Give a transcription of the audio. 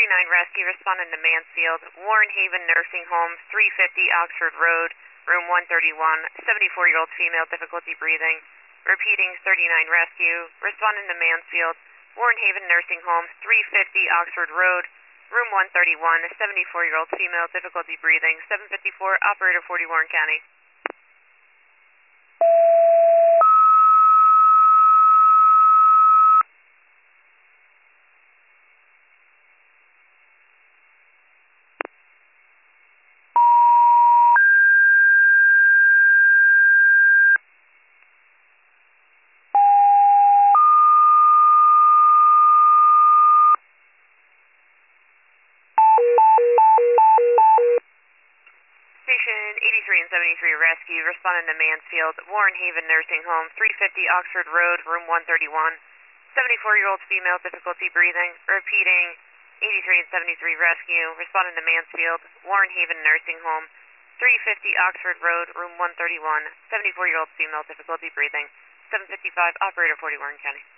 Rescue responding to Mansfield, Warren Haven Nursing Home, 350 Oxford Road, room 131, 74-year-old female, difficulty breathing. Repeating, 39 Rescue, responding to Mansfield, Warren Haven Nursing Home, 350 Oxford Road, room 131, 74-year-old female, difficulty breathing. 754, operator 40 Warren County. Station 83 and 73 Rescue, responding to Mansfield, Warren Haven Nursing Home, 350 Oxford Road, room 131, 74-year-old female, difficulty breathing. Repeating, 83 and 73 Rescue, responding to Mansfield, Warren Haven Nursing Home, 350 Oxford Road, room 131, 74-year-old female, difficulty breathing. 755, operator 40 Warren County.